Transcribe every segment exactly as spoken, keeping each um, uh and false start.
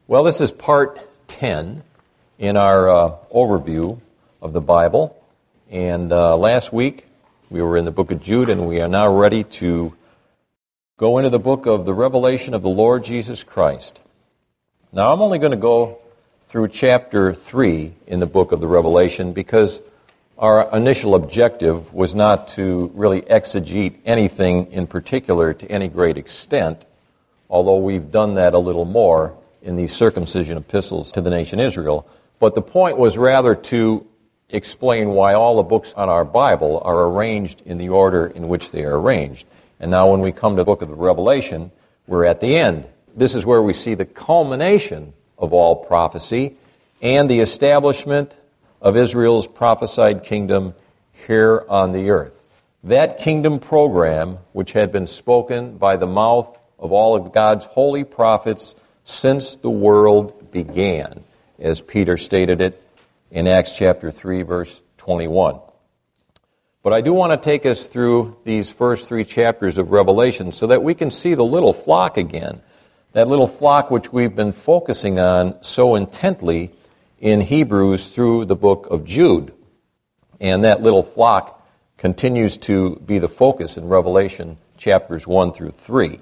Well, this is part ten in our uh, overview of the Bible. And uh, last week we were in the book of Jude, and we are now ready to go into the book of the Revelation of the Lord Jesus Christ. Now, I'm only going to go through chapter three in the book of the Revelation because our initial objective was not to really exegete anything in particular to any great extent, although we've done that a little more in the circumcision epistles to the nation Israel. But the point was rather to explain why all the books on our Bible are arranged in the order in which they are arranged. And now when we come to the book of the Revelation, we're at the end. This is where we see the culmination of all prophecy and the establishment of Israel's prophesied kingdom here on the earth. That kingdom program, which had been spoken by the mouth of all of God's holy prophets since the world began, as Peter stated it in Acts chapter three, verse twenty-one. But I do want to take us through these first three chapters of Revelation so that we can see the little flock again, that little flock which we've been focusing on so intently in Hebrews through the book of Jude. And that little flock continues to be the focus in Revelation chapters one through three.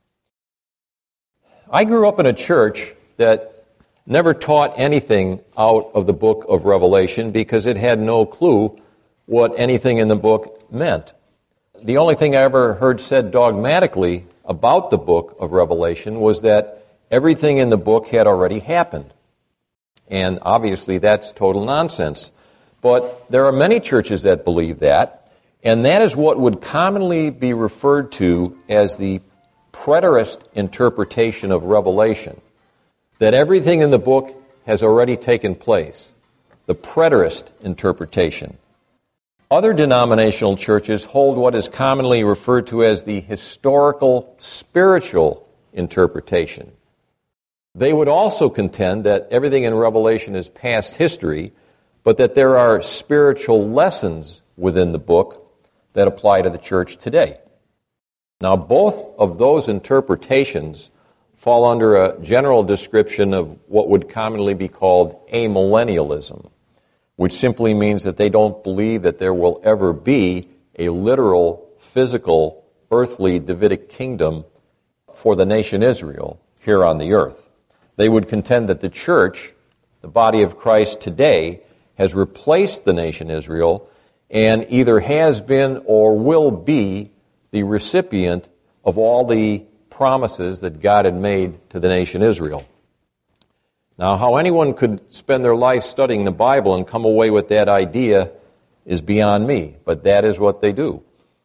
I grew up in a church that never taught anything out of the book of Revelation because it had no clue what anything in the book meant. The only thing I ever heard said dogmatically about the book of Revelation was that everything in the book had already happened. And obviously that's total nonsense. But there are many churches that believe that, and that is what would commonly be referred to as the preterist interpretation of Revelation, that everything in the book has already taken place, the preterist interpretation. Other denominational churches hold what is commonly referred to as the historical spiritual interpretation. They would also contend that everything in Revelation is past history, but that there are spiritual lessons within the book that apply to the church today. Now, both of those interpretations fall under a general description of what would commonly be called amillennialism, which simply means that they don't believe that there will ever be a literal, physical, earthly Davidic kingdom for the nation Israel here on the earth. They would contend that the church, the body of Christ today, has replaced the nation Israel and either has been or will be the recipient of all the promises that God had made to the nation Israel. Now, how anyone could spend their life studying the Bible and come away with that idea is beyond me, but that is what they do.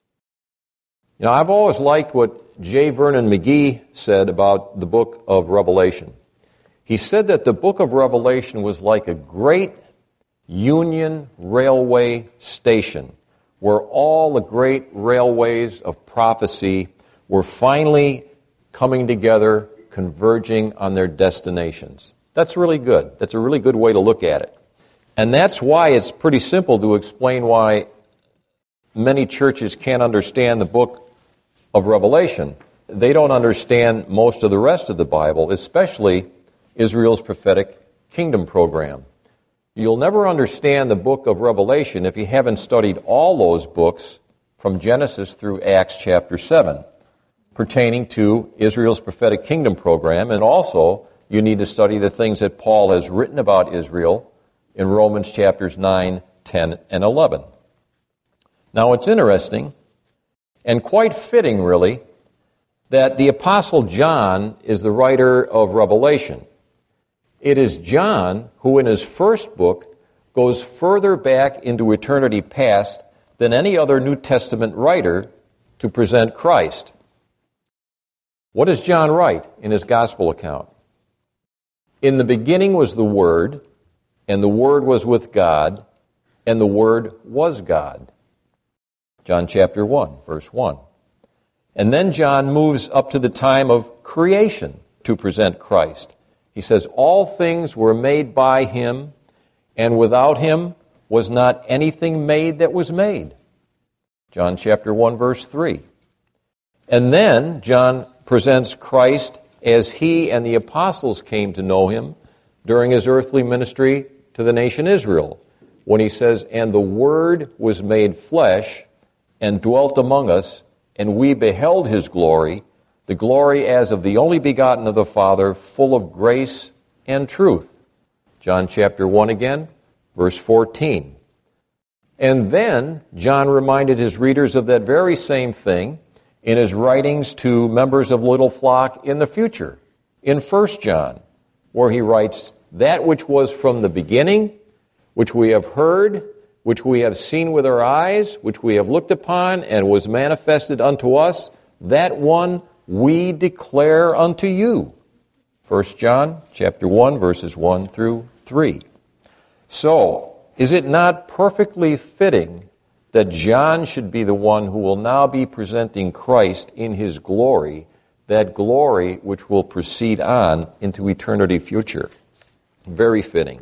You know, I've always liked what J. Vernon McGee said about the book of Revelation. He said that the book of Revelation was like a great Union Railway station where all the great railways of prophecy were finally coming together, converging on their destinations. That's really good. That's a really good way to look at it. And that's why it's pretty simple to explain why many churches can't understand the book of Revelation. They don't understand most of the rest of the Bible, especially Israel's prophetic kingdom program. You'll never understand the book of Revelation if you haven't studied all those books from Genesis through Acts chapter seven, pertaining to Israel's prophetic kingdom program, and also you need to study the things that Paul has written about Israel in Romans chapters nine, ten, and eleven. Now, it's interesting, and quite fitting, really, that the Apostle John is the writer of Revelation. It is John who, in his first book, goes further back into eternity past than any other New Testament writer to present Christ. What does John write in his gospel account? In the beginning was the Word, and the Word was with God, and the Word was God. John chapter one, verse one. And then John moves up to the time of creation to present Christ. He says, all things were made by him, and without him was not anything made that was made. John chapter one, verse three. And then John presents Christ as he and the apostles came to know him during his earthly ministry to the nation Israel, when he says, "And the Word was made flesh and dwelt among us, and we beheld his glory, the glory as of the only begotten of the Father, full of grace and truth." John chapter one again, verse fourteen. And then John reminded his readers of that very same thing in his writings to members of Little Flock in the future, in First John, where he writes, "That which was from the beginning, which we have heard, which we have seen with our eyes, which we have looked upon, and was manifested unto us, that one we declare unto you." First John chapter one, verses one through three. So, is it not perfectly fitting that John should be the one who will now be presenting Christ in his glory, that glory which will proceed on into eternity future? Very fitting.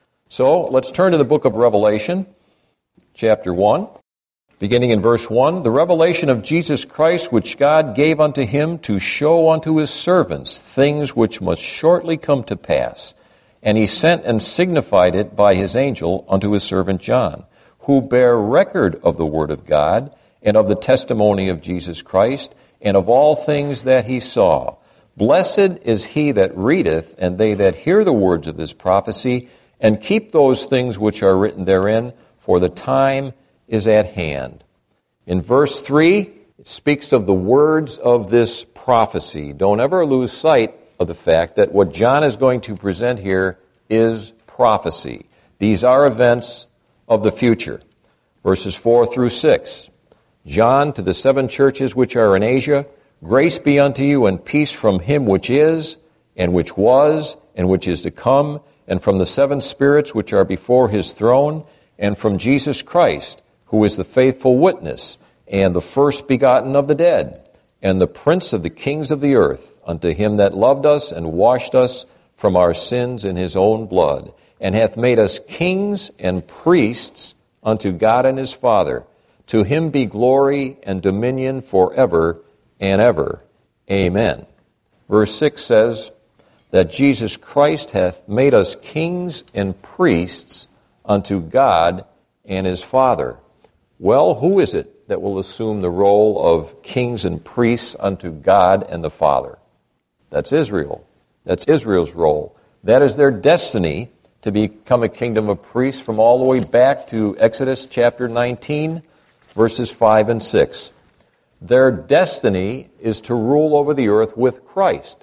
So, let's turn to the book of Revelation, chapter one, beginning in verse one. "The revelation of Jesus Christ, which God gave unto him to show unto his servants things which must shortly come to pass. And he sent and signified it by his angel unto his servant John, who bare record of the word of God, and of the testimony of Jesus Christ, and of all things that he saw. Blessed is he that readeth, and they that hear the words of this prophecy, and keep those things which are written therein, for the time is at hand." In verse three, it speaks of the words of this prophecy. Don't ever lose sight of the fact that what John is going to present here is prophecy. These are events of the future. Verses four through six. "John, to the seven churches which are in Asia, grace be unto you and peace from him which is, and which was, and which is to come, and from the seven spirits which are before his throne, and from Jesus Christ, who is the faithful witness, and the first begotten of the dead, and the prince of the kings of the earth, unto him that loved us and washed us from our sins in his own blood, and hath made us kings and priests unto God and his Father. To him be glory and dominion forever and ever. Amen." Verse six says that Jesus Christ hath made us kings and priests unto God and his Father. Well, who is it that will assume the role of kings and priests unto God and the Father? That's Israel. That's Israel's role. That is their destiny, to become a kingdom of priests, from all the way back to Exodus chapter nineteen, verses five and six. Their destiny is to rule over the earth with Christ.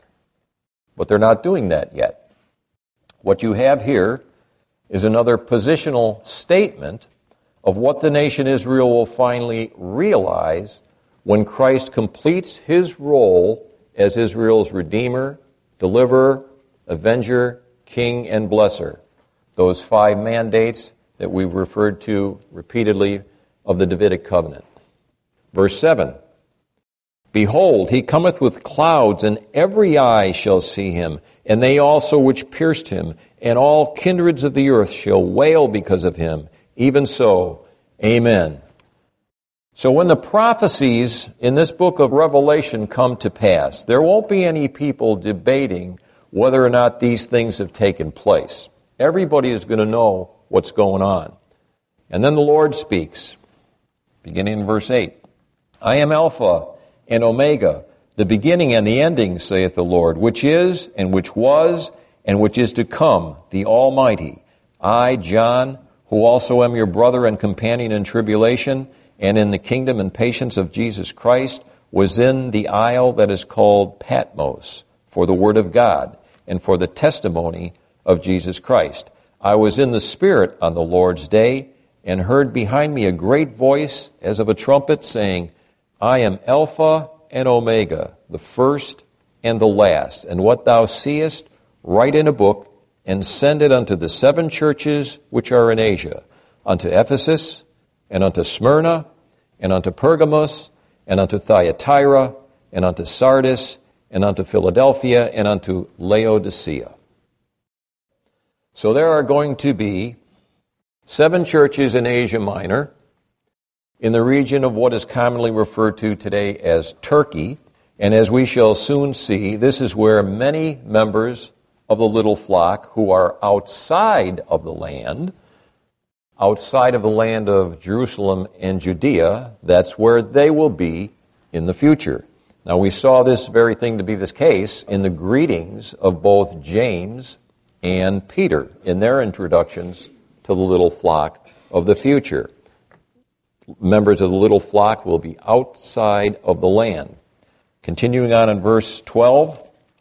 But they're not doing that yet. What you have here is another positional statement of what the nation Israel will finally realize when Christ completes his role as Israel's Redeemer, Deliverer, Avenger, King, and Blesser. Those five mandates that we've referred to repeatedly of the Davidic covenant. Verse seven, "Behold, he cometh with clouds, and every eye shall see him, and they also which pierced him, and all kindreds of the earth shall wail because of him. Even so, amen." So when the prophecies in this book of Revelation come to pass, there won't be any people debating whether or not these things have taken place. Everybody is going to know what's going on. And then the Lord speaks, beginning in verse eight. "I am Alpha and Omega, the beginning and the ending, saith the Lord, which is, and which was, and which is to come, the Almighty. I, John, who also am your brother and companion in tribulation, and in the kingdom and patience of Jesus Christ, was in the isle that is called Patmos, for the word of God, and for the testimony of Jesus Christ. I was in the Spirit on the Lord's day, and heard behind me a great voice as of a trumpet, saying, I am Alpha and Omega, the first and the last. And what thou seest, write in a book, and send it unto the seven churches which are in Asia, unto Ephesus, and unto Smyrna, and unto Pergamos, and unto Thyatira, and unto Sardis, and unto Philadelphia, and unto Laodicea. So there are going to be seven churches in Asia Minor, in the region of what is commonly referred to today as Turkey, And as we shall soon see, this is where many members of the little flock who are outside of the land, outside of the land of Jerusalem and Judea, that's where they will be in the future. Now, we saw this very thing to be the case in the greetings of both James and Peter in their introductions to the little flock of the future. Members of the little flock will be outside of the land. Continuing on in verse twelve,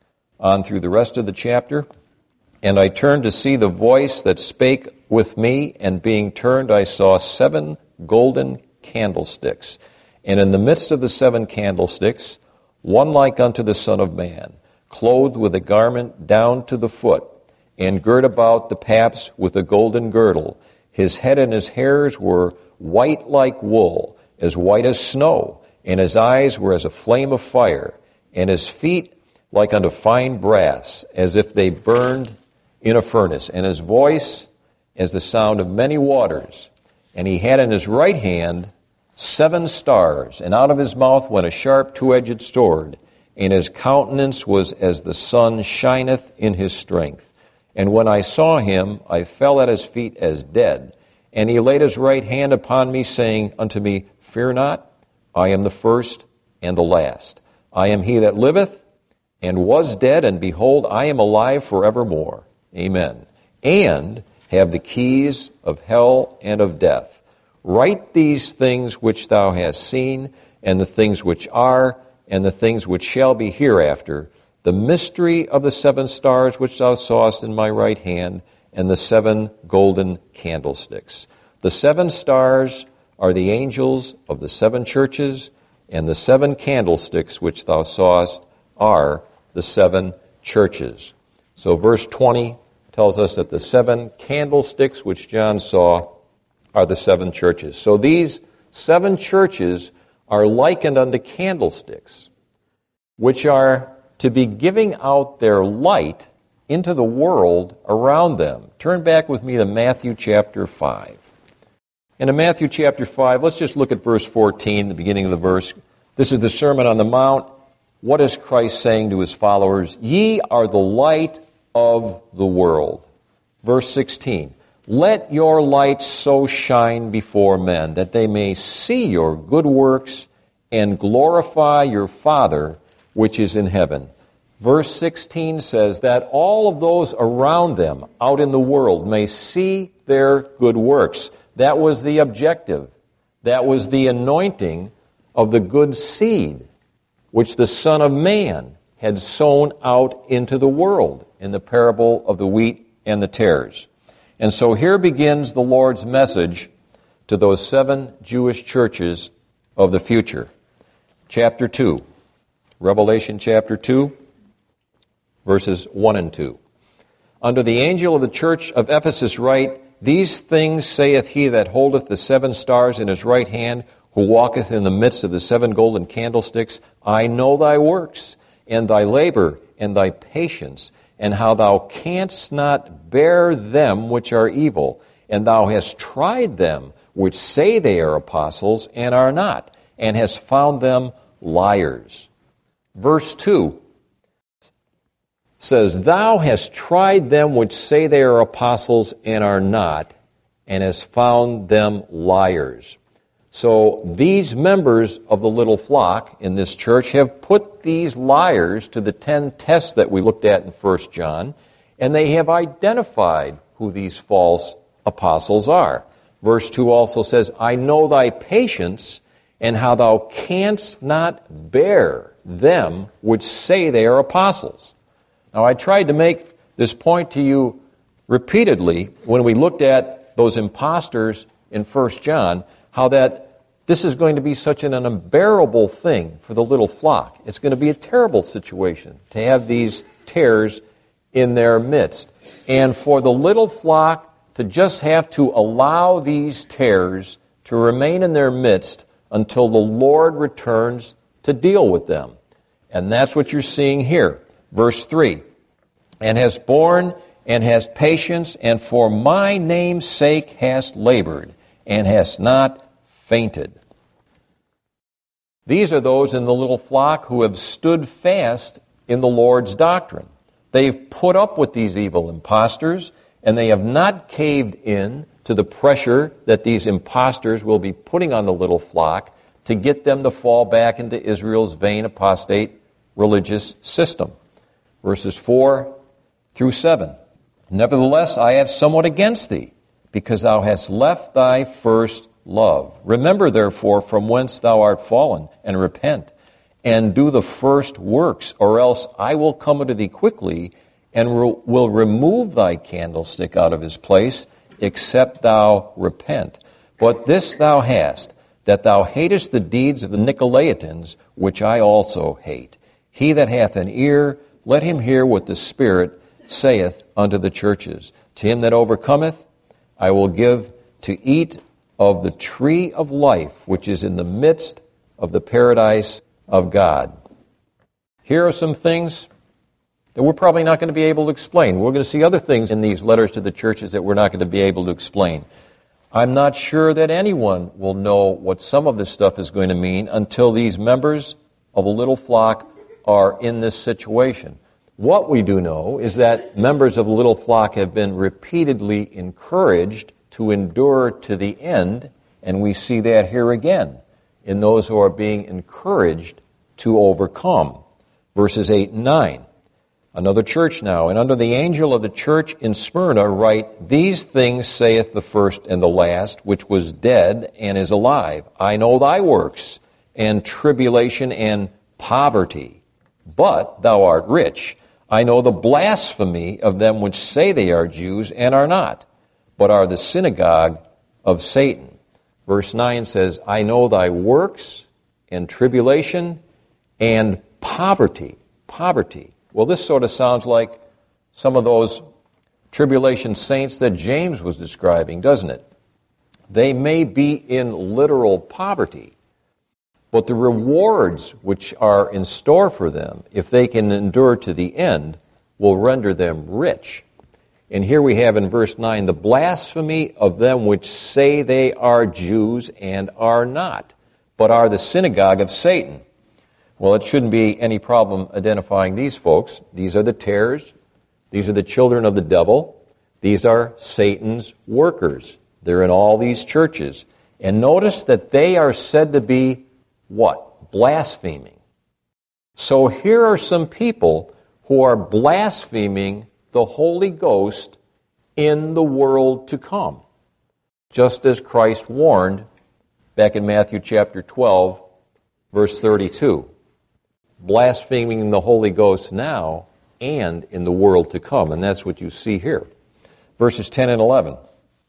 on through the rest of the chapter, and I turned to see the voice that spake with me, and being turned I saw seven golden candlesticks, and in the midst of the seven candlesticks, one like unto the Son of Man, clothed with a garment down to the foot, and girt about the paps with a golden girdle. His head and his hairs were white like wool, as white as snow, and his eyes were as a flame of fire, and his feet like unto fine brass, as if they burned in a furnace, and his voice as the sound of many waters. And he had in his right hand seven stars, and out of his mouth went a sharp two-edged sword, and his countenance was as the sun shineth in his strength. And when I saw him, I fell at his feet as dead. And he laid his right hand upon me, saying unto me, Fear not, I am the first and the last. I am he that liveth, and was dead, and behold, I am alive forevermore. Amen. And have the keys of hell and of death. Write these things which thou hast seen, and the things which are, and the things which shall be hereafter, the mystery of the seven stars which thou sawest in my right hand, and the seven golden candlesticks. The seven stars are the angels of the seven churches, and the seven candlesticks which thou sawest are the seven churches. So verse twenty tells us that the seven candlesticks which John saw are the seven churches. So these seven churches are likened unto candlesticks, which are to be giving out their light into the world around them. Turn back with me to Matthew chapter five. And in Matthew chapter five, let's just look at verse fourteen, the beginning of the verse. This is the Sermon on the Mount. What is Christ saying to his followers? Ye are the light of the world. Verse sixteen. Let your light so shine before men that they may see your good works and glorify your Father which is in heaven. Verse sixteen says that all of those around them out in the world may see their good works. That was the objective. That was the anointing of the good seed which the Son of Man had sown out into the world in the parable of the wheat and the tares. And so here begins the Lord's message to those seven Jewish churches of the future. Chapter two, Revelation chapter two, verses one and two. Unto the angel of the church of Ephesus write, These things saith he that holdeth the seven stars in his right hand, who walketh in the midst of the seven golden candlesticks. I know thy works, and thy labor, and thy patience, and how thou canst not bear them which are evil, and thou hast tried them which say they are apostles, and are not, and hast found them liars. Verse two says, Thou hast tried them which say they are apostles, and are not, and hast found them liars. So these members of the little flock in this church have put these liars to the ten tests that we looked at in First John, and they have identified who these false apostles are. Verse two also says, I know thy patience, and how thou canst not bear them which say they are apostles. Now, I tried to make this point to you repeatedly when we looked at those imposters in First John, how that this is going to be such an unbearable thing for the little flock. It's going to be a terrible situation to have these tares in their midst. And for the little flock to just have to allow these tares to remain in their midst until the Lord returns to deal with them. And that's what you're seeing here. Verse three, and hast borne and hast patience, and for my name's sake hast labored, and hast not fainted. These are those in the little flock who have stood fast in the Lord's doctrine. They've put up with these evil impostors, and they have not caved in to the pressure that these impostors will be putting on the little flock to get them to fall back into Israel's vain apostate religious system. Verses four through seven. Nevertheless, I have somewhat against thee, because thou hast left thy first love. Remember, therefore, from whence thou art fallen, and repent, and do the first works, or else I will come unto thee quickly, and will remove thy candlestick out of his place, except thou repent. But this thou hast, that thou hatest the deeds of the Nicolaitans, which I also hate. He that hath an ear, let him hear what the Spirit saith unto the churches. To him that overcometh, I will give to eat of the tree of life, which is in the midst of the paradise of God. Here are some things that we're probably not going to be able to explain. We're going to see other things in these letters to the churches that we're not going to be able to explain. I'm not sure that anyone will know what some of this stuff is going to mean until these members of a little flock are in this situation. What we do know is that members of a little flock have been repeatedly encouraged to endure to the end, and we see that here again in those who are being encouraged to overcome. Verses eight and nine. Another church now, and under the angel of the church in Smyrna write, These things saith the first and the last, which was dead and is alive. I know thy works, and tribulation and poverty, but thou art rich. I know the blasphemy of them which say they are Jews and are not, but are the synagogue of Satan. Verse nine says, I know thy works, and tribulation, and poverty. Poverty. Well, this sort of sounds like some of those tribulation saints that James was describing, doesn't it? They may be in literal poverty, but the rewards which are in store for them, if they can endure to the end, will render them rich. And here we have in verse nine, the blasphemy of them which say they are Jews and are not, but are the synagogue of Satan. Well, it shouldn't be any problem identifying these folks. These are the tares. These are the children of the devil. These are Satan's workers. They're in all these churches. And notice that they are said to be what? Blaspheming. So here are some people who are blaspheming the Holy Ghost in the world to come, just as Christ warned back in Matthew chapter twelve, verse thirty-two. Blaspheming the Holy Ghost now and in the world to come. And that's what you see here. Verses ten and eleven.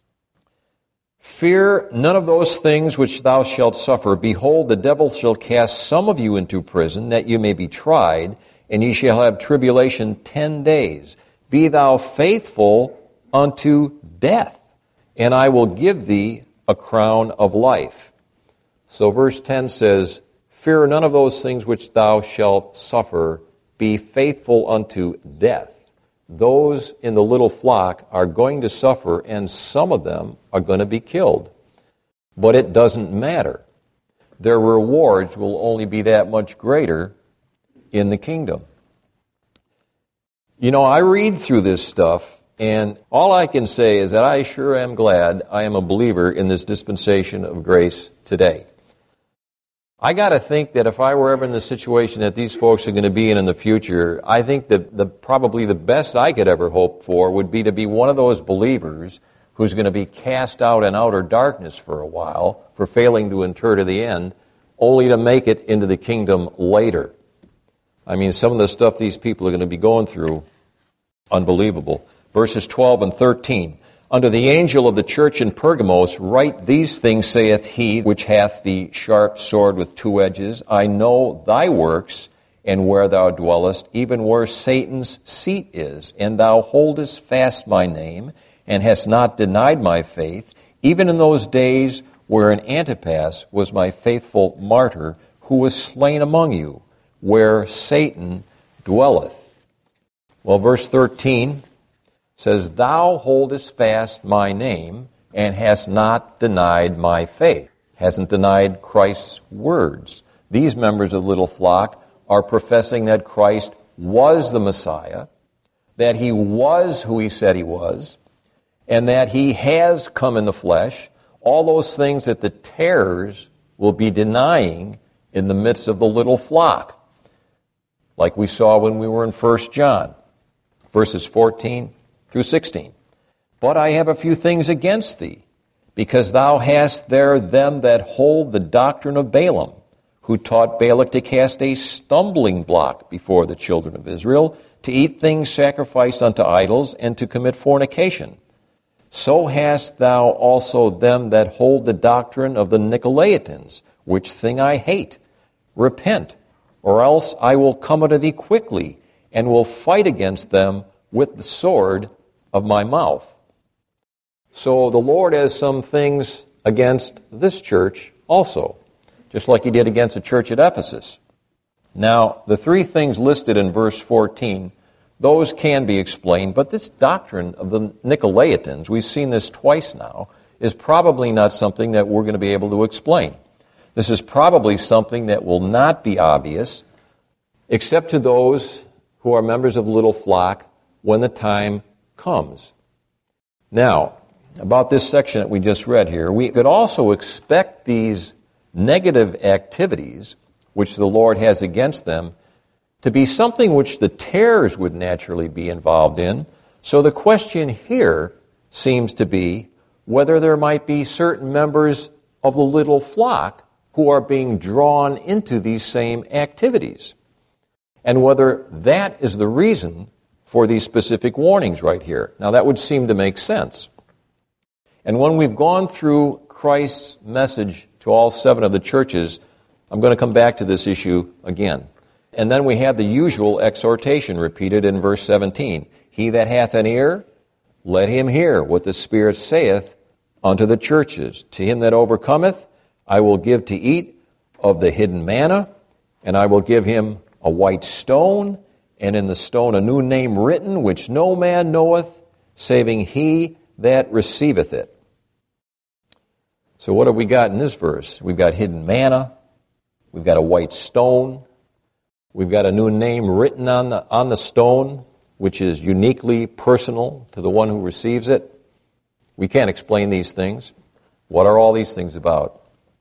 Fear none of those things which thou shalt suffer. Behold, the devil shall cast some of you into prison, that you may be tried, and ye shall have tribulation ten days. Be thou faithful unto death, and I will give thee a crown of life. So verse ten says, Fear none of those things which thou shalt suffer. Be faithful unto death. Those in the little flock are going to suffer, and some of them are going to be killed. But it doesn't matter. Their rewards will only be that much greater in the kingdom. You know, I read through this stuff, and all I can say is that I sure am glad I am a believer in this dispensation of grace today. I got to think that if I were ever in the situation that these folks are going to be in in the future, I think that the, probably the best I could ever hope for would be to be one of those believers who's going to be cast out in outer darkness for a while for failing to endure to the end, only to make it into the kingdom later. I mean, some of the stuff these people are going to be going through, unbelievable. Verses twelve and thirteen. Unto the angel of the church in Pergamos write, These things saith he which hath the sharp sword with two edges. I know thy works, and where thou dwellest, even where Satan's seat is. And thou holdest fast my name, and hast not denied my faith, even in those days wherein Antipas was my faithful martyr, who was slain among you, where Satan dwelleth. Well, verse thirteen says, Thou holdest fast my name, and hast not denied my faith. Hasn't denied Christ's words. these members of the little flock are professing that Christ was the Messiah, that he was who he said he was, and that he has come in the flesh, all those things that the tares will be denying in the midst of the little flock, like we saw when we were in First John, verses fourteen through sixteen. But I have a few things against thee, because thou hast there them that hold the doctrine of Balaam, who taught Balak to cast a stumbling block before the children of Israel, to eat things sacrificed unto idols, and to commit fornication. So hast thou also them that hold the doctrine of the Nicolaitans, which thing I hate. Repent, or else I will come unto thee quickly, and will fight against them with the sword of my mouth. So the Lord has some things against this church also, just like he did against the church at Ephesus. Now, the three things listed in verse fourteen, those can be explained, but this doctrine of the Nicolaitans, we've seen this twice now, is probably not something that we're going to be able to explain. This is probably something that will not be obvious, except to those who are members of the little flock when the time comes. Now, about this section that we just read here, we could also expect these negative activities, which the Lord has against them, to be something which the tares would naturally be involved in. So the question here seems to be whether there might be certain members of the little flock who are being drawn into these same activities, and whether that is the reason for these specific warnings right here. Now, that would seem to make sense. And when we've gone through Christ's message to all seven of the churches, I'm going to come back to this issue again. And then we have the usual exhortation repeated in verse seventeen. He that hath an ear, let him hear what the Spirit saith unto the churches. To him that overcometh, I will give to eat of the hidden manna, and I will give him a white stone, and in the stone a new name written, which no man knoweth, saving he that receiveth it. So what have we got in this verse? We've got hidden manna, we've got a white stone, we've got a new name written on the, on the stone, which is uniquely personal to the one who receives it. We can't explain these things. What are all these things about?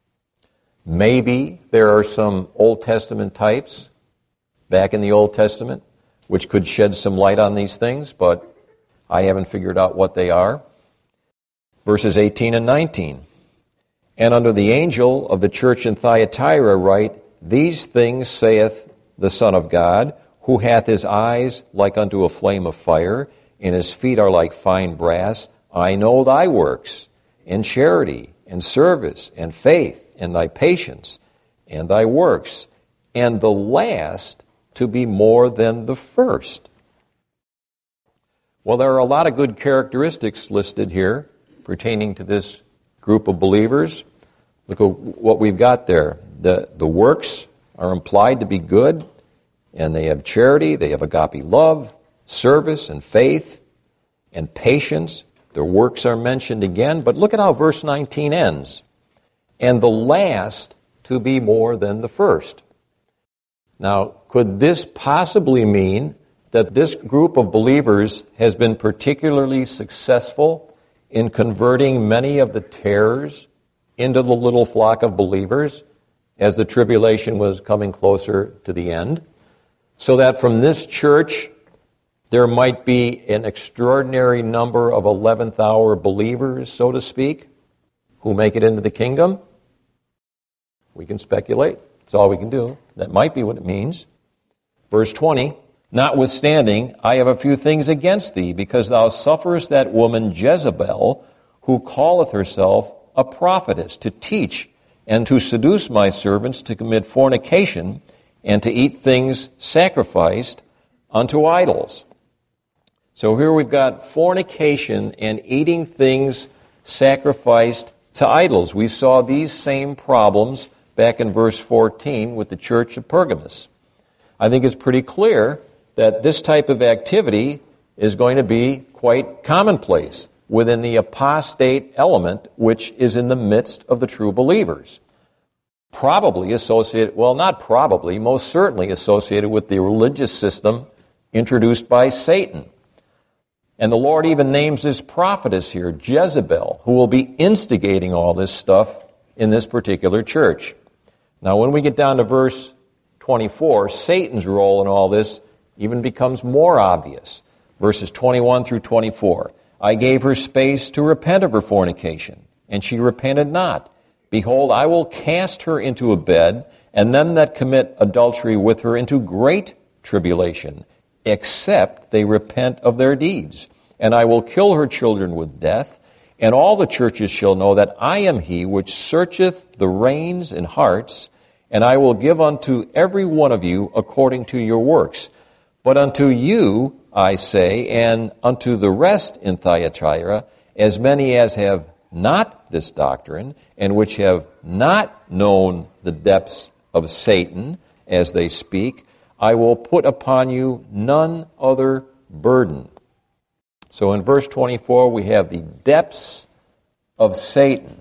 Maybe there are some Old Testament types back in the Old Testament which could shed some light on these things, but I haven't figured out what they are. Verses eighteen and nineteen. And unto the angel of the church in Thyatira write, These things saith the Son of God, who hath his eyes like unto a flame of fire, and his feet are like fine brass. I know thy works, and charity, and service, and faith, and thy patience, and thy works, and the last to be more than the first. Well, there are a lot of good characteristics listed here pertaining to this group of believers. Look at what we've got there. The, the works are implied to be good, and they have charity, they have agape love, service, and faith, and patience. Their works are mentioned again, but look at how verse nineteen ends. And the last to be more than the first. Now, could this possibly mean that this group of believers has been particularly successful in converting many of the tares into the little flock of believers as the tribulation was coming closer to the end, so that from this church there might be an extraordinary number of eleventh hour believers, so to speak, who make it into the kingdom? We can speculate. That's all we can do. That might be what it means. Verse twenty, Notwithstanding, I have a few things against thee, because thou sufferest that woman Jezebel, who calleth herself a prophetess, to teach and to seduce my servants to commit fornication and to eat things sacrificed unto idols. So here we've got fornication and eating things sacrificed to idols. We saw these same problems back in verse fourteen with the church of Pergamos. I think it's pretty clear that this type of activity is going to be quite commonplace within the apostate element which is in the midst of the true believers. probably associated, well, not probably, most certainly associated with the religious system introduced by Satan. And the Lord even names this prophetess here, Jezebel, who will be instigating all this stuff in this particular church. Now, when we get down to verse twenty-four, Satan's role in all this even becomes more obvious. Verses twenty-one through twenty-four. I gave her space to repent of her fornication, and she repented not. Behold, I will cast her into a bed, and them that commit adultery with her into great tribulation, except they repent of their deeds. And I will kill her children with death, and all the churches shall know that I am he which searcheth the reins and hearts, and I will give unto every one of you according to your works. But unto you, I say, and unto the rest in Thyatira, as many as have not this doctrine, and which have not known the depths of Satan, as they speak, I will put upon you none other burden. So in verse twenty-four, we have the depths of Satan.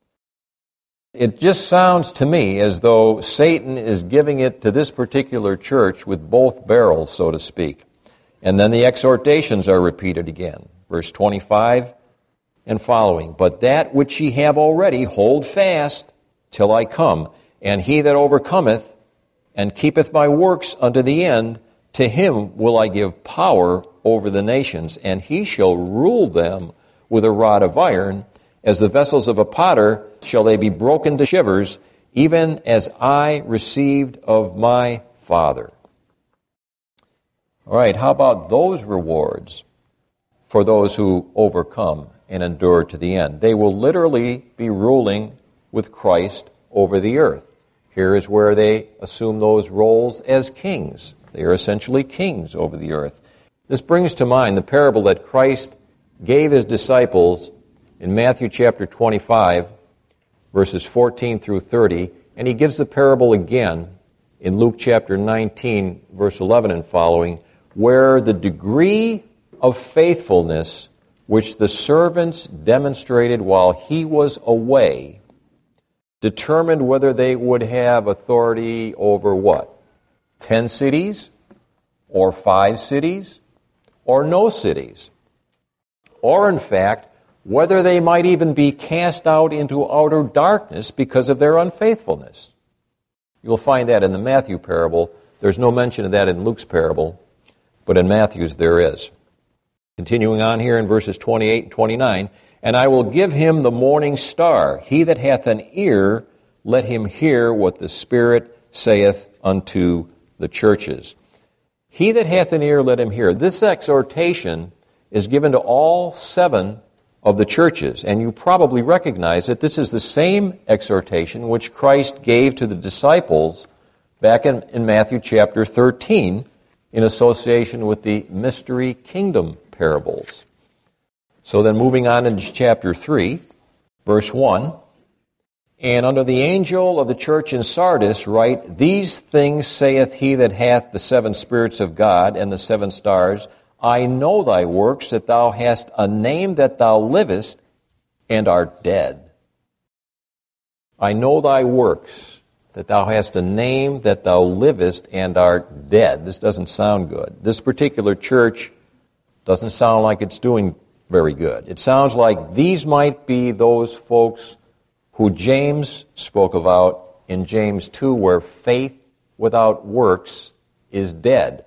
It just sounds to me as though Satan is giving it to this particular church with both barrels, so to speak. And then the exhortations are repeated again. Verse twenty-five and following. But that which ye have already, hold fast till I come. And he that overcometh and keepeth my works unto the end, to him will I give power over the nations, and he shall rule them with a rod of iron. As the vessels of a potter shall they be broken to shivers, even as I received of my Father. All right, how about those rewards for those who overcome and endure to the end? They will literally be ruling with Christ over the earth. Here is where they assume those roles as kings. They are essentially kings over the earth. This brings to mind the parable that Christ gave his disciples in Matthew chapter twenty-five, verses fourteen through thirty, and he gives the parable again in Luke chapter nineteen, verse eleven and following, where the degree of faithfulness which the servants demonstrated while he was away determined whether they would have authority over what? Ten cities? Or five cities? Or no cities? Or, in fact, whether they might even be cast out into outer darkness because of their unfaithfulness. You'll find that in the Matthew parable. There's no mention of that in Luke's parable, but in Matthew's there is. Continuing on here in verses twenty-eight and twenty-nine, and I will give him the morning star. He that hath an ear, let him hear what the Spirit saith unto the churches. He that hath an ear, let him hear. This exhortation is given to all seven of the churches, and you probably recognize that this is the same exhortation which Christ gave to the disciples back in, in Matthew chapter thirteen in association with the mystery kingdom parables. So then moving on into chapter three, verse one, and unto the angel of the church in Sardis write, These things saith he that hath the seven spirits of God and the seven stars, I know thy works, that thou hast a name that thou livest and art dead. I know thy works, that thou hast a name that thou livest and art dead. This doesn't sound good. This particular church doesn't sound like it's doing very good. It sounds like these might be those folks who James spoke about in James two, where faith without works is dead.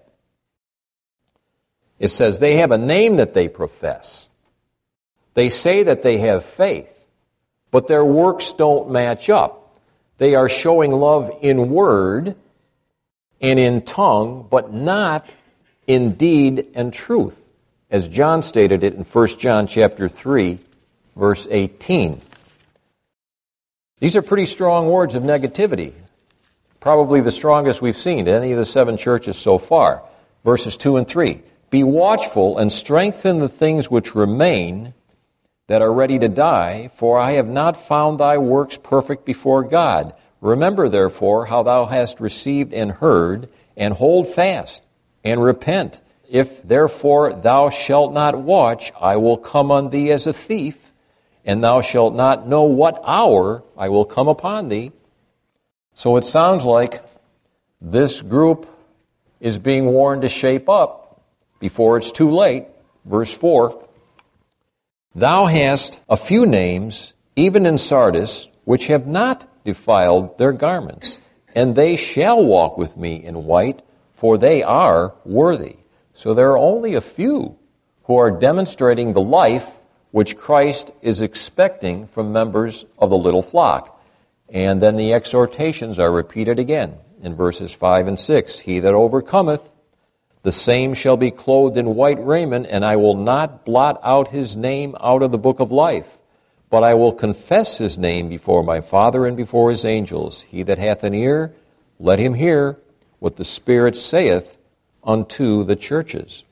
It says they have a name that they profess. They say that they have faith, but their works don't match up. They are showing love in word and in tongue, but not in deed and truth, as John stated it in First John chapter three, verse eighteen. These are pretty strong words of negativity, probably the strongest we've seen in any of the seven churches so far. Verses two and three. Be watchful and strengthen the things which remain that are ready to die, for I have not found thy works perfect before God. Remember, therefore, how thou hast received and heard, and hold fast, and repent. If, therefore, thou shalt not watch, I will come on thee as a thief, and thou shalt not know what hour I will come upon thee. So it sounds like this group is being warned to shape up before it's too late. Verse four, thou hast a few names, even in Sardis, which have not defiled their garments, and they shall walk with me in white, for they are worthy. So there are only a few who are demonstrating the life which Christ is expecting from members of the little flock. And then the exhortations are repeated again in verses five and six. He that overcometh, the same shall be clothed in white raiment, and I will not blot out his name out of the book of life, but I will confess his name before my Father and before his angels. He that hath an ear, let him hear what the Spirit saith unto the churches.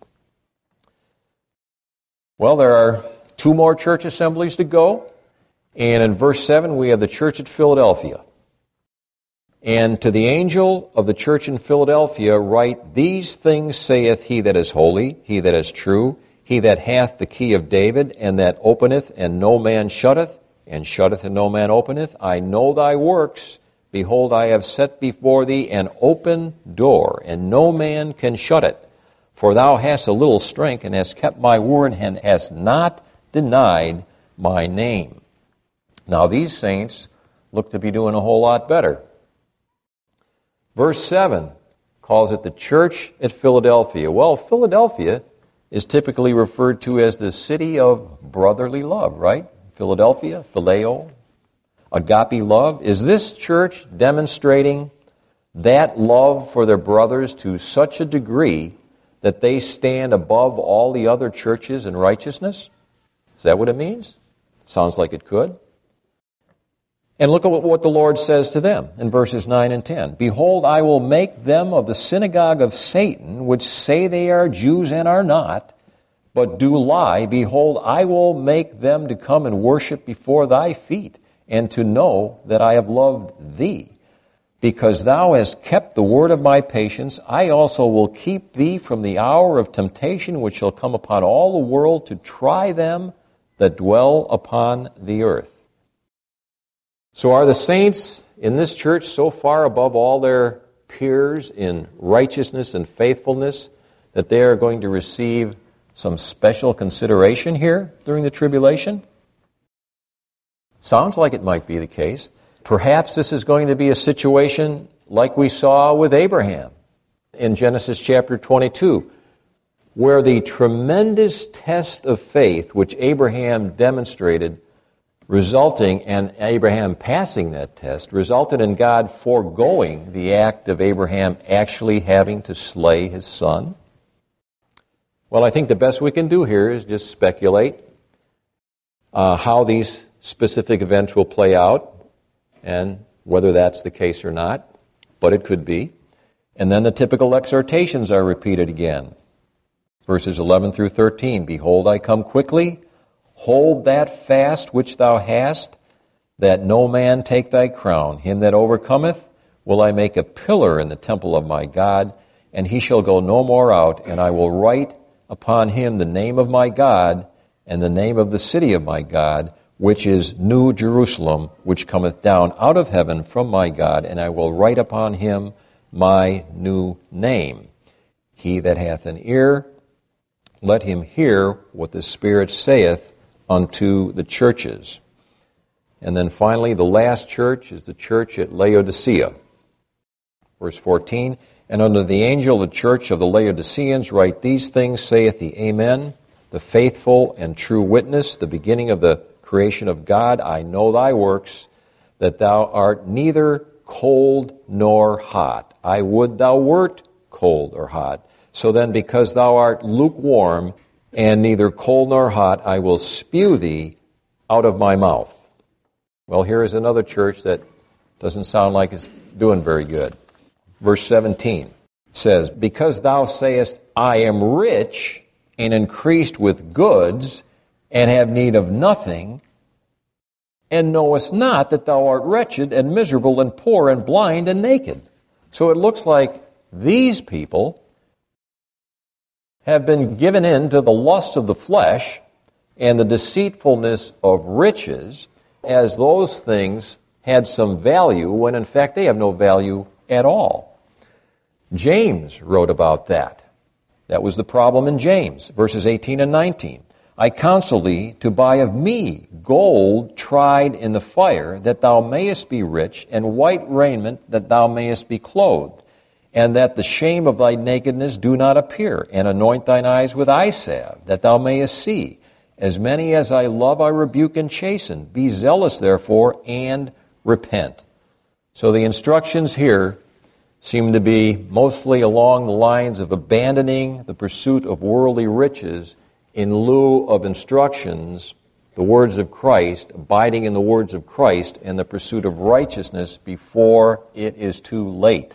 Well, there are two more church assemblies to go. And in verse seven, we have the church at Philadelphia. And to the angel of the church in Philadelphia write, these things saith he that is holy, he that is true, he that hath the key of David, and that openeth, and no man shutteth, and shutteth, and no man openeth. I know thy works. Behold, I have set before thee an open door, and no man can shut it. For thou hast a little strength, and hast kept my word, and hast not denied my name. Now these saints look to be doing a whole lot better. Verse seven calls it the church at Philadelphia. Well, Philadelphia is typically referred to as the city of brotherly love, right? Philadelphia, phileo, agape love. Is this church demonstrating that love for their brothers to such a degree that they stand above all the other churches in righteousness? Is that what it means? Sounds like it could. And look at what the Lord says to them in verses nine and ten. Behold, I will make them of the synagogue of Satan, which say they are Jews and are not, but do lie. Behold, I will make them to come and worship before thy feet, and to know that I have loved thee. Because thou hast kept the word of my patience, I also will keep thee from the hour of temptation which shall come upon all the world to try them that dwell upon the earth. So are the saints in this church so far above all their peers in righteousness and faithfulness that they are going to receive some special consideration here during the tribulation? Sounds like it might be the case. Perhaps this is going to be a situation like we saw with Abraham in Genesis chapter twenty-two, where the tremendous test of faith which Abraham demonstrated, resulting, and Abraham passing that test, resulted in God foregoing the act of Abraham actually having to slay his son. Well, I think the best we can do here is just speculate uh, how these specific events will play out and whether that's the case or not, but it could be. And then the typical exhortations are repeated again. Verses eleven through thirteen, Behold, I come quickly. Hold that fast which thou hast, that no man take thy crown. Him that overcometh will I make a pillar in the temple of my God, and he shall go no more out, and I will write upon him the name of my God, and the name of the city of my God, which is New Jerusalem, which cometh down out of heaven from my God, and I will write upon him my new name. He that hath an ear, let him hear what the Spirit saith unto the churches. And then finally, the last church is the church at Laodicea. Verse fourteen, And unto the angel of the church of the Laodiceans write, These things saith the Amen, the faithful and true witness, the beginning of the creation of God. I know thy works, that thou art neither cold nor hot. I would thou wert cold or hot. So then, because thou art lukewarm, and neither cold nor hot, I will spew thee out of my mouth. Well, here is another church that doesn't sound like it's doing very good. Verse seventeen says, Because thou sayest, I am rich and increased with goods, and have need of nothing, and knowest not that thou art wretched and miserable and poor and blind and naked. So it looks like these people have been given in to the lusts of the flesh and the deceitfulness of riches, as those things had some value when in fact they have no value at all. James wrote about that. That was the problem in James, verses eighteen and nineteen. I counsel thee to buy of me gold tried in the fire, that thou mayest be rich, and white raiment, that thou mayest be clothed, and that the shame of thy nakedness do not appear, and anoint thine eyes with eye salve, that thou mayest see. As many as I love I rebuke and chasten. Be zealous, therefore, and repent. So the instructions here seem to be mostly along the lines of abandoning the pursuit of worldly riches in lieu of instructions, the words of Christ, abiding in the words of Christ, and the pursuit of righteousness before it is too late.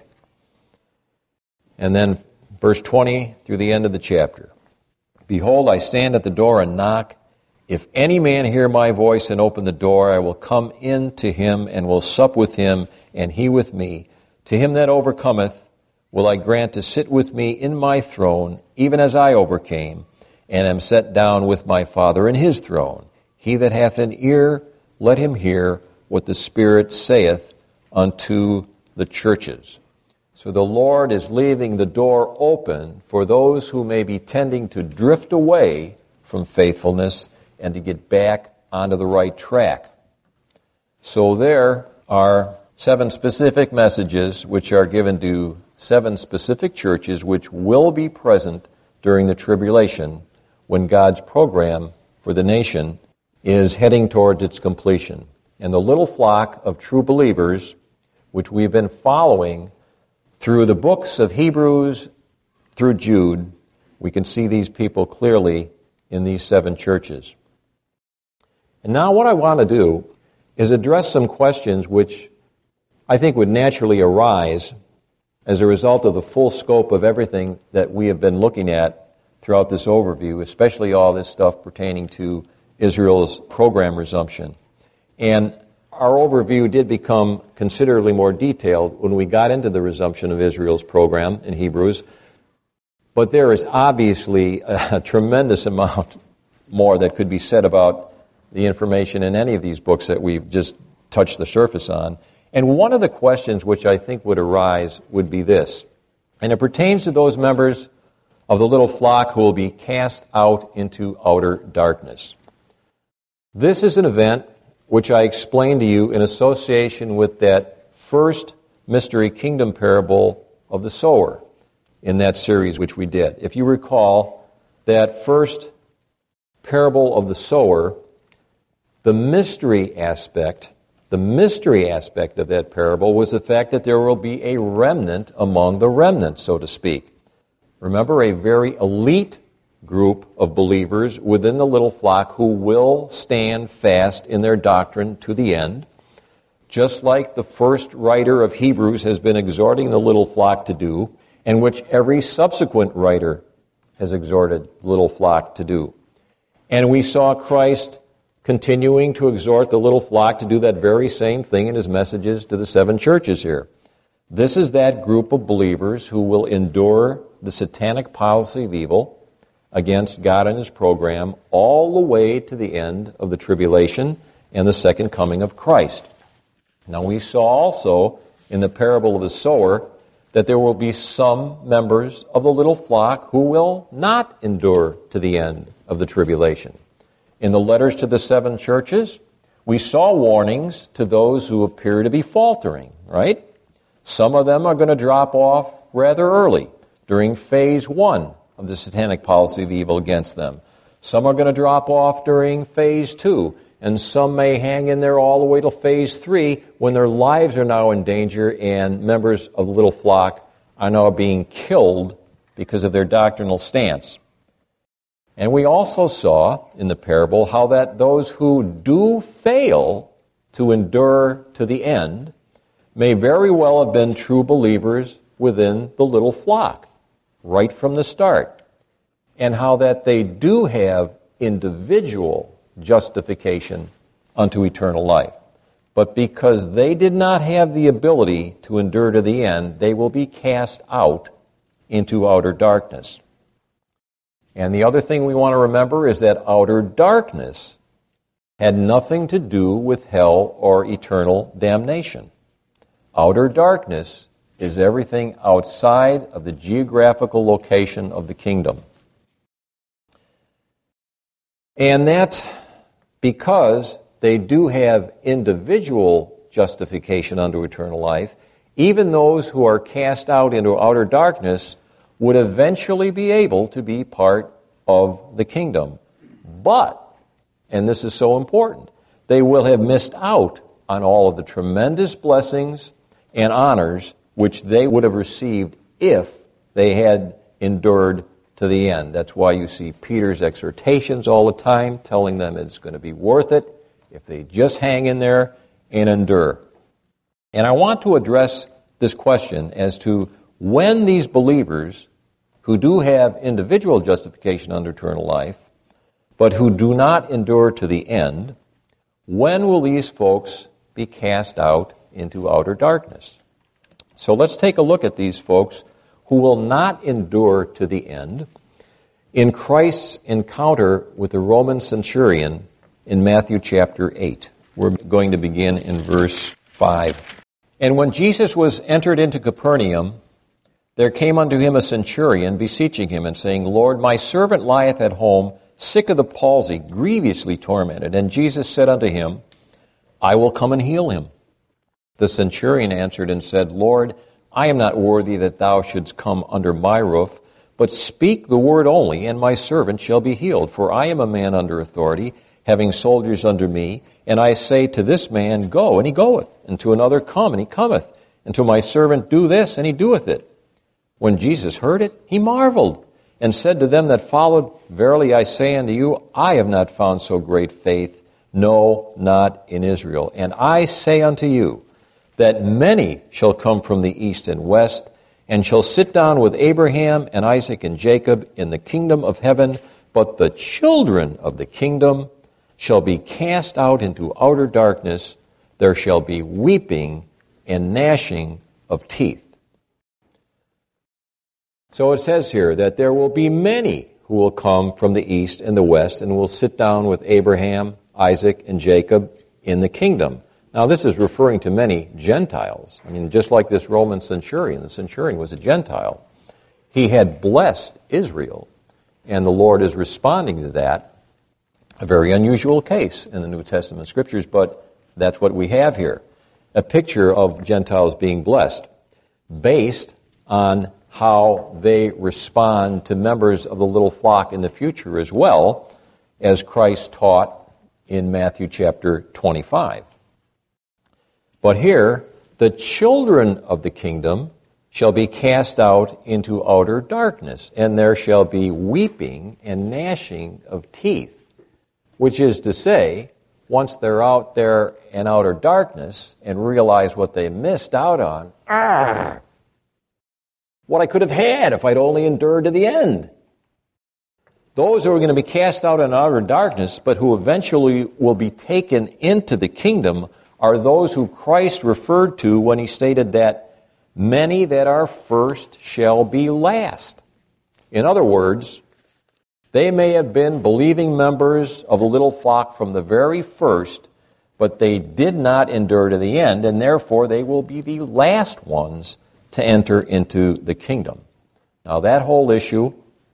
And then verse twenty through the end of the chapter. Behold, I stand at the door and knock. If any man hear my voice and open the door, I will come in to him and will sup with him, and he with me. To him that overcometh will I grant to sit with me in my throne, even as I overcame, and am set down with my Father in his throne. He that hath an ear, let him hear what the Spirit saith unto the churches. So the Lord is leaving the door open for those who may be tending to drift away from faithfulness and to get back onto the right track. So there are seven specific messages which are given to seven specific churches which will be present during the tribulation when God's program for the nation is heading towards its completion. And the little flock of true believers, which we've been following through the books of Hebrews through Jude, we can see these people clearly in these seven churches. And now what I want to do is address some questions which I think would naturally arise as a result of the full scope of everything that we have been looking at throughout this overview, especially all this stuff pertaining to Israel's program resumption. And our overview did become considerably more detailed when we got into the resumption of Israel's program in Hebrews, but there is obviously a tremendous amount more that could be said about the information in any of these books that we've just touched the surface on. And one of the questions which I think would arise would be this, and it pertains to those members of the little flock who will be cast out into outer darkness. This is an event which I explained to you in association with that first mystery kingdom parable of the sower in that series which we did. If you recall, that first parable of the sower, the mystery aspect, the mystery aspect of that parable was the fact that there will be a remnant among the remnant, so to speak. Remember, a very elite group of believers within the little flock who will stand fast in their doctrine to the end, just like the first writer of Hebrews has been exhorting the little flock to do, and which every subsequent writer has exhorted the little flock to do. And we saw Christ continuing to exhort the little flock to do that very same thing in his messages to the seven churches here. This is that group of believers who will endure the satanic policy of evil against God and his program all the way to the end of the tribulation and the second coming of Christ. Now we saw also in the parable of the sower that there will be some members of the little flock who will not endure to the end of the tribulation. In the letters to the seven churches, we saw warnings to those who appear to be faltering, right? Some of them are going to drop off rather early during phase one of the satanic policy of evil against them. Some are going to drop off during phase two, and some may hang in there all the way till phase three when their lives are now in danger and members of the little flock are now being killed because of their doctrinal stance. And we also saw in the parable how that those who do fail to endure to the end may very well have been true believers within the little flock right from the start, and how that they do have individual justification unto eternal life. But because they did not have the ability to endure to the end, they will be cast out into outer darkness. And the other thing we want to remember is that outer darkness had nothing to do with hell or eternal damnation. Outer darkness is everything outside of the geographical location of the kingdom. And that because they do have individual justification unto eternal life, even those who are cast out into outer darkness would eventually be able to be part of the kingdom. But, and this is so important, they will have missed out on all of the tremendous blessings and honors which they would have received if they had endured to the end. That's why you see Peter's exhortations all the time, telling them it's going to be worth it if they just hang in there and endure. And I want to address this question as to when these believers who do have individual justification under eternal life, but who do not endure to the end, when will these folks be cast out into outer darkness? So let's take a look at these folks who will not endure to the end in Christ's encounter with the Roman centurion in Matthew chapter eight. We're going to begin in verse five. And when Jesus was entered into Capernaum, there came unto him a centurion, beseeching him, and saying, Lord, my servant lieth at home, sick of the palsy, grievously tormented. And Jesus said unto him, I will come and heal him. The centurion answered and said, Lord, I am not worthy that thou shouldst come under my roof, but speak the word only, and my servant shall be healed. For I am a man under authority, having soldiers under me, and I say to this man, Go, and he goeth, and to another, Come, and he cometh, and to my servant, Do this, and he doeth it. When Jesus heard it, he marveled, and said to them that followed, Verily I say unto you, I have not found so great faith, no, not in Israel. And I say unto you, that many shall come from the east and west, and shall sit down with Abraham and Isaac and Jacob in the kingdom of heaven, but the children of the kingdom shall be cast out into outer darkness. There shall be weeping and gnashing of teeth. So it says here that there will be many who will come from the east and the west and will sit down with Abraham, Isaac, and Jacob in the kingdom. Now, this is referring to many Gentiles. I mean, just like this Roman centurion. The centurion was a Gentile. He had blessed Israel, and the Lord is responding to that. A very unusual case in the New Testament Scriptures, but that's what we have here. A picture of Gentiles being blessed based on how they respond to members of the little flock in the future as well, as Christ taught in Matthew chapter twenty-five. But here, the children of the kingdom shall be cast out into outer darkness, and there shall be weeping and gnashing of teeth, which is to say, once they're out there in outer darkness and realize what they missed out on, ah, what I could have had if I'd only endured to the end. Those who are going to be cast out in outer darkness, but who eventually will be taken into the kingdom, are those who Christ referred to when he stated that many that are first shall be last. In other words, they may have been believing members of the little flock from the very first, but they did not endure to the end, and therefore they will be the last ones to enter into the kingdom. Now, that whole issue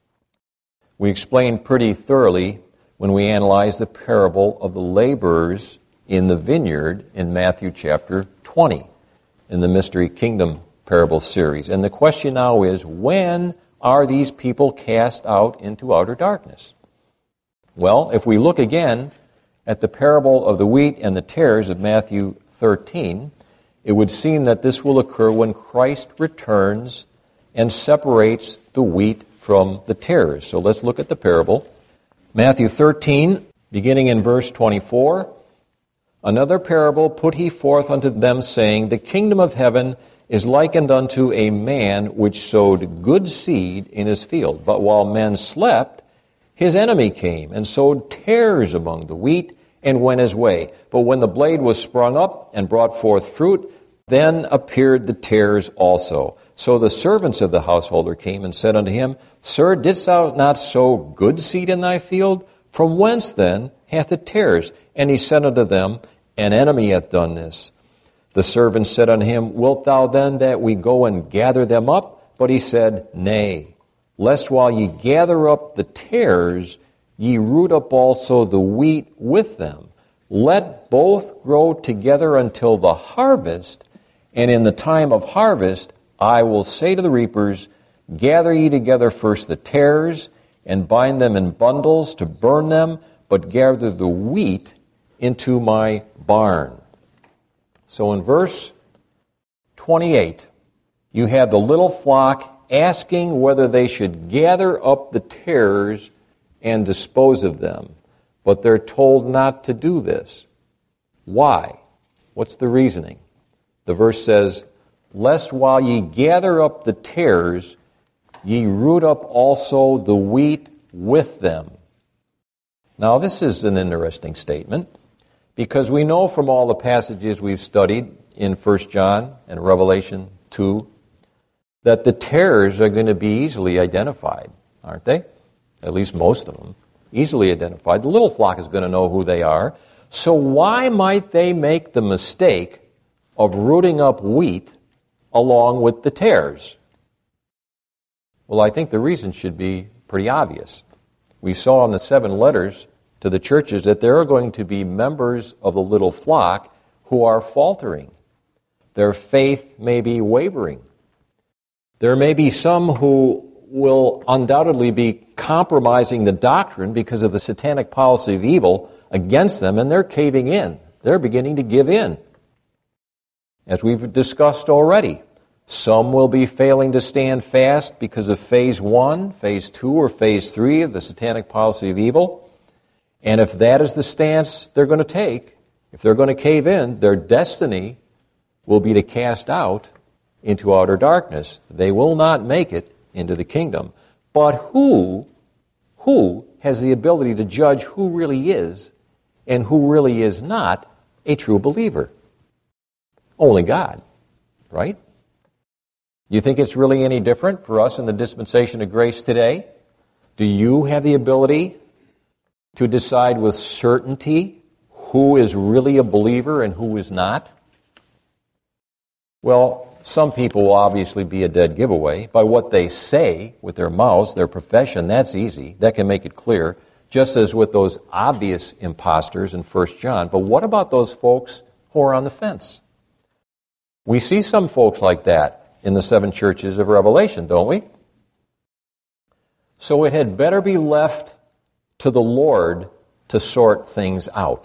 we explained pretty thoroughly when we analyzed the parable of the laborers in the vineyard in Matthew chapter twenty, in the Mystery Kingdom parable series. And the question now is, when are these people cast out into outer darkness? Well, if we look again at the parable of the wheat and the tares of Matthew thirteen, it would seem that this will occur when Christ returns and separates the wheat from the tares. So let's look at the parable. Matthew thirteen, beginning in verse twenty-four. Another parable put he forth unto them, saying, The kingdom of heaven is likened unto a man which sowed good seed in his field. But while men slept, his enemy came and sowed tares among the wheat and went his way. But when the blade was sprung up and brought forth fruit, then appeared the tares also. So the servants of the householder came and said unto him, Sir, didst thou not sow good seed in thy field? From whence then hath it tares? And he said unto them, An enemy hath done this. The servants said unto him, Wilt thou then that we go and gather them up? But he said, Nay, lest while ye gather up the tares, ye root up also the wheat with them. Let both grow together until the harvest, and in the time of harvest I will say to the reapers, Gather ye together first the tares, and bind them in bundles to burn them, but gather the wheat into my barn. So in verse twenty-eight, you have the little flock asking whether they should gather up the tares and dispose of them. But they're told not to do this. Why? What's the reasoning? The verse says, Lest while ye gather up the tares, ye root up also the wheat with them. Now this is an interesting statement, because we know from all the passages we've studied in First John and Revelation two that the tares are going to be easily identified, aren't they? At least most of them. Easily identified. The little flock is going to know who they are. So why might they make the mistake of rooting up wheat along with the tares? Well, I think the reason should be pretty obvious. We saw in the seven letters to the churches that there are going to be members of the little flock who are faltering. Their faith may be wavering. There may be some who will undoubtedly be compromising the doctrine because of the satanic policy of evil against them, and they're caving in. They're beginning to give in. As we've discussed already, some will be failing to stand fast because of phase one, phase two, or phase three of the satanic policy of evil. And if that is the stance they're going to take, if they're going to cave in, their destiny will be to cast out into outer darkness. They will not make it into the kingdom. But who, who has the ability to judge who really is and who really is not a true believer? Only God, right? You think it's really any different for us in the dispensation of grace today? Do you have the ability to decide with certainty who is really a believer and who is not? Well, some people will obviously be a dead giveaway by what they say with their mouths, their profession. That's easy. That can make it clear, just as with those obvious imposters in First John. But what about those folks who are on the fence? We see some folks like that in the seven churches of Revelation, don't we? So it had better be left to the Lord to sort things out.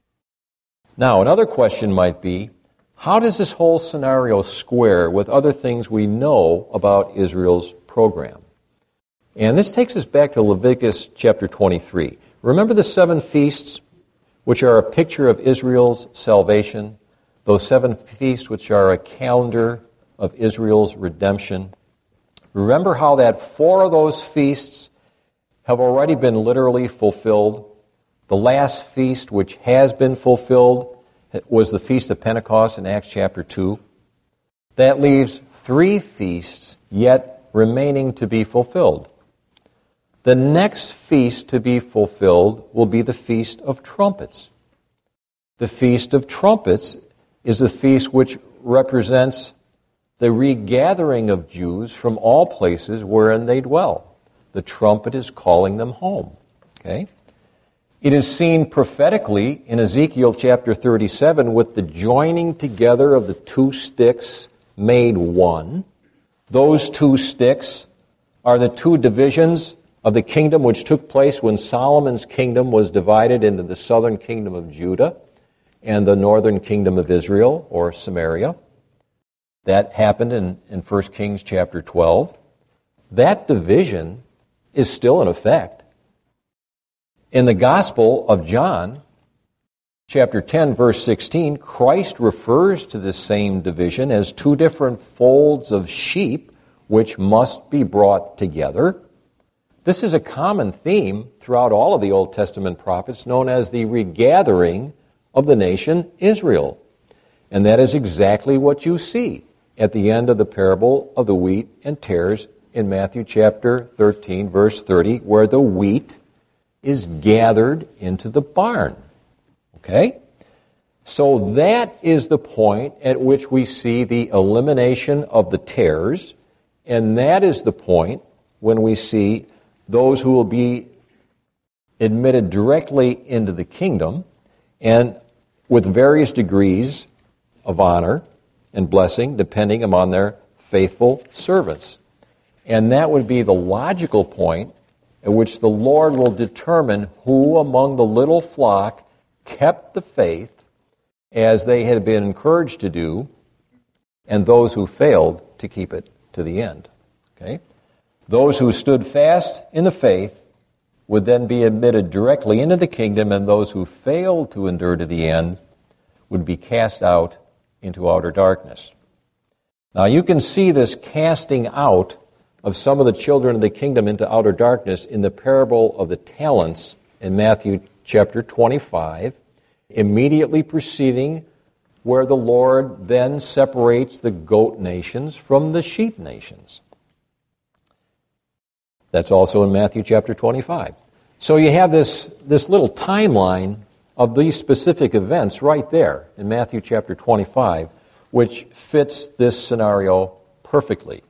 Now, another question might be, how does this whole scenario square with other things we know about Israel's program? And this takes us back to Leviticus chapter twenty-three. Remember the seven feasts, which are a picture of Israel's salvation? Those seven feasts which are a calendar of Israel's redemption. Remember how that four of those feasts have already been literally fulfilled? The last feast which has been fulfilled was the Feast of Pentecost in Acts chapter two. That leaves three feasts yet remaining to be fulfilled. The next feast to be fulfilled will be the Feast of Trumpets. The Feast of Trumpets is the feast which represents the regathering of Jews from all places wherein they dwell. The trumpet is calling them home. Okay? It is seen prophetically in Ezekiel chapter thirty-seven with the joining together of the two sticks made one. Those two sticks are the two divisions of the kingdom which took place when Solomon's kingdom was divided into the southern kingdom of Judah and the northern kingdom of Israel, or Samaria. That happened in, in First Kings chapter twelve. That division is still in effect. In the Gospel of John, chapter ten, verse sixteen, Christ refers to the same division as two different folds of sheep which must be brought together. This is a common theme throughout all of the Old Testament prophets, known as the regathering of the nation Israel. And that is exactly what you see at the end of the parable of the wheat and tares in Matthew chapter thirteen, verse thirty, where the wheat is gathered into the barn. Okay? So that is the point at which we see the elimination of the tares, and that is the point when we see those who will be admitted directly into the kingdom and with various degrees of honor and blessing depending upon their faithful servants. And that would be the logical point at which the Lord will determine who among the little flock kept the faith as they had been encouraged to do, and those who failed to keep it to the end. Okay? Those who stood fast in the faith would then be admitted directly into the kingdom, and those who failed to endure to the end would be cast out into outer darkness. Now you can see this casting out of some of the children of the kingdom into outer darkness in the parable of the talents in Matthew chapter twenty-five, immediately preceding where the Lord then separates the goat nations from the sheep nations. That's also in Matthew chapter twenty-five. So you have this, this little timeline of these specific events right there in Matthew chapter twenty-five, which fits this scenario perfectly.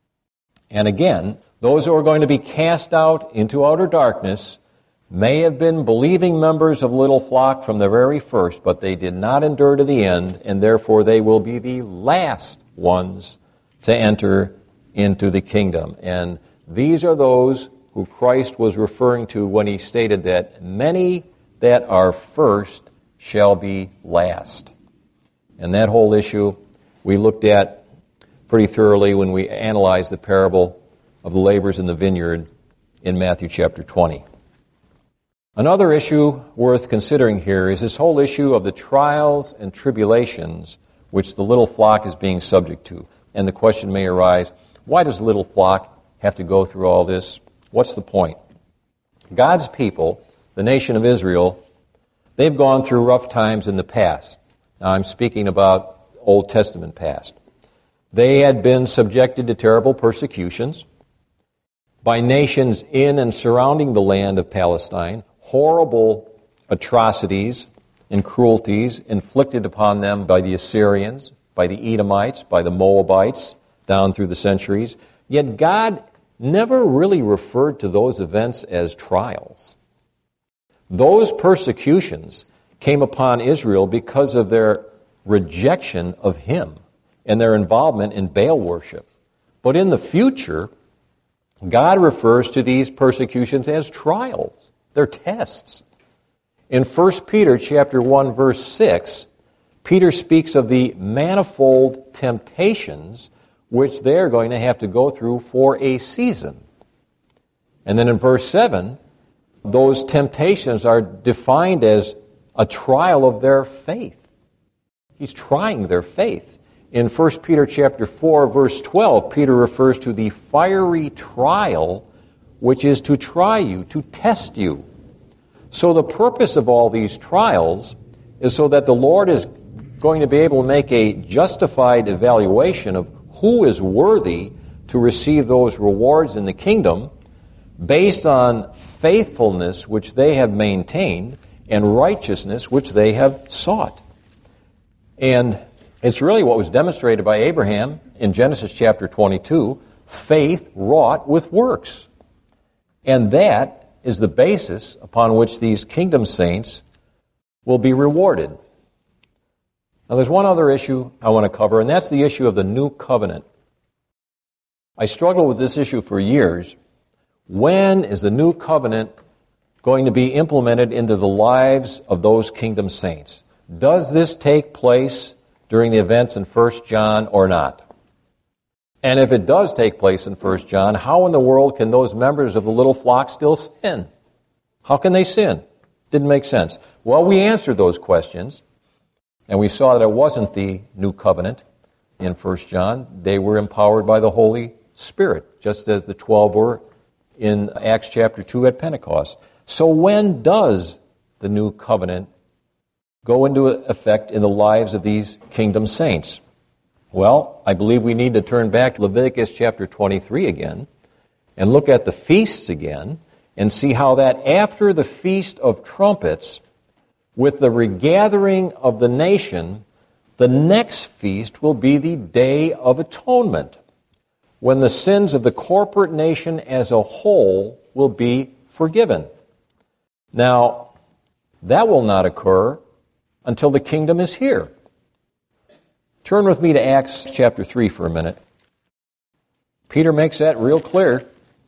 And again, those who are going to be cast out into outer darkness may have been believing members of little flock from the very first, but they did not endure to the end, and therefore they will be the last ones to enter into the kingdom. And these are those who Christ was referring to when he stated that many that are first shall be last. And that whole issue we looked at pretty thoroughly when we analyzed the parable of the laborers in the vineyard in Matthew chapter twenty. Another issue worth considering here is this whole issue of the trials and tribulations which the little flock is being subject to. And the question may arise, why does the little flock have to go through all this? What's the point? God's people, the nation of Israel, they've gone through rough times in the past. Now I'm speaking about Old Testament past. They had been subjected to terrible persecutions by nations in and surrounding the land of Palestine, horrible atrocities and cruelties inflicted upon them by the Assyrians, by the Edomites, by the Moabites, down through the centuries. Yet God never really referred to those events as trials. Those persecutions came upon Israel because of their rejection of Him and their involvement in Baal worship. But in the future, God refers to these persecutions as trials. They're tests. In First Peter chapter one, verse six, Peter speaks of the manifold temptations which they're going to have to go through for a season. And then in verse seven, those temptations are defined as a trial of their faith. He's trying their faith. In First Peter chapter four, verse twelve, Peter refers to the fiery trial which is to try you, to test you. So the purpose of all these trials is so that the Lord is going to be able to make a justified evaluation of who is worthy to receive those rewards in the kingdom based on faithfulness which they have maintained and righteousness which they have sought. And it's really what was demonstrated by Abraham in Genesis chapter twenty-two, faith wrought with works. And that is the basis upon which these kingdom saints will be rewarded. Now there's one other issue I want to cover, and that's the issue of the new covenant. I struggled with this issue for years. When is the new covenant going to be implemented into the lives of those kingdom saints? Does this take place during the events in First John or not? And if it does take place in First John, how in the world can those members of the little flock still sin? How can they sin? Didn't make sense. Well, we answered those questions, and we saw that it wasn't the new covenant in First John. They were empowered by the Holy Spirit, just as the twelve were in Acts chapter two at Pentecost. So when does the new covenant go into effect in the lives of these kingdom saints? Well, I believe we need to turn back to Leviticus chapter twenty-three again and look at the feasts again and see how that after the Feast of Trumpets, with the regathering of the nation, the next feast will be the Day of Atonement, when the sins of the corporate nation as a whole will be forgiven. Now, that will not occur until the kingdom is here. Turn with me to Acts chapter three for a minute. Peter makes that real clear.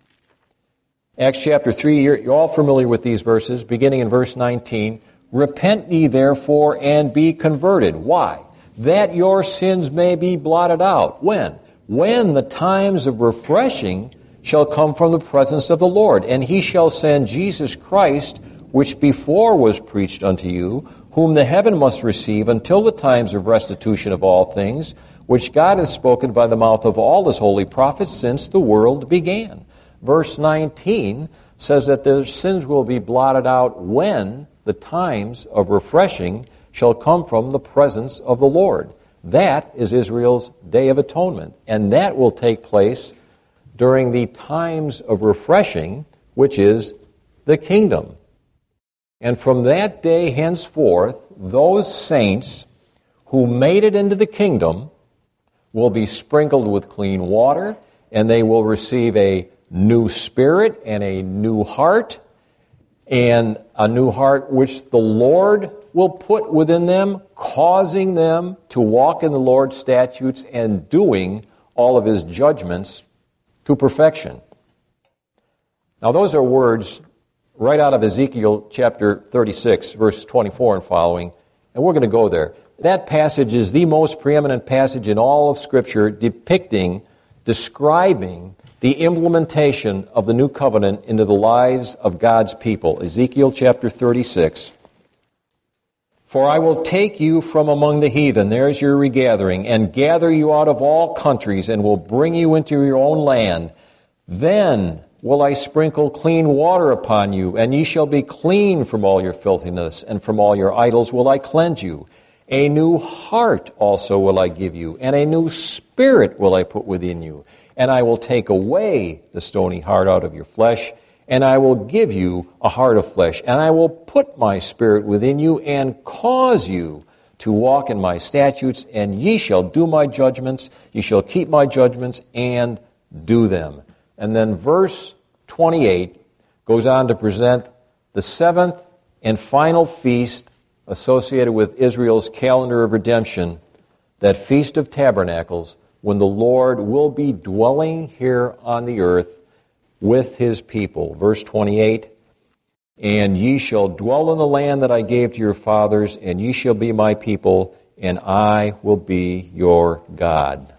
Acts chapter three, you're, you're all familiar with these verses, beginning in verse nineteen. Repent ye therefore and be converted. Why? That your sins may be blotted out. When? When the times of refreshing shall come from the presence of the Lord, and he shall send Jesus Christ, which before was preached unto you, whom the heaven must receive until the times of restitution of all things, which God hath spoken by the mouth of all his holy prophets since the world began. Verse nineteen says that their sins will be blotted out when the times of refreshing shall come from the presence of the Lord. That is Israel's Day of Atonement, and that will take place during the times of refreshing, which is the kingdom. And from that day henceforth, those saints who made it into the kingdom will be sprinkled with clean water, and they will receive a new spirit and a new heart, and a new heart which the Lord will put within them, causing them to walk in the Lord's statutes and doing all of his judgments to perfection. Now those are words right out of Ezekiel chapter thirty-six, verse twenty-four and following, and we're going to go there. That passage is the most preeminent passage in all of Scripture depicting, describing the implementation of the new covenant into the lives of God's people. Ezekiel chapter thirty-six. For I will take you from among the heathen, there's your regathering, and gather you out of all countries, and will bring you into your own land. Then will I sprinkle clean water upon you, and ye shall be clean from all your filthiness, and from all your idols will I cleanse you. A new heart also will I give you, and a new spirit will I put within you. And I will take away the stony heart out of your flesh, and I will give you a heart of flesh, and I will put my spirit within you, and cause you to walk in my statutes, and ye shall do my judgments, ye shall keep my judgments, and do them. And then verse twenty-eight goes on to present the seventh and final feast associated with Israel's calendar of redemption, that Feast of Tabernacles, when the Lord will be dwelling here on the earth with his people. Verse twenty-eight, and ye shall dwell in the land that I gave to your fathers, and ye shall be my people, and I will be your God.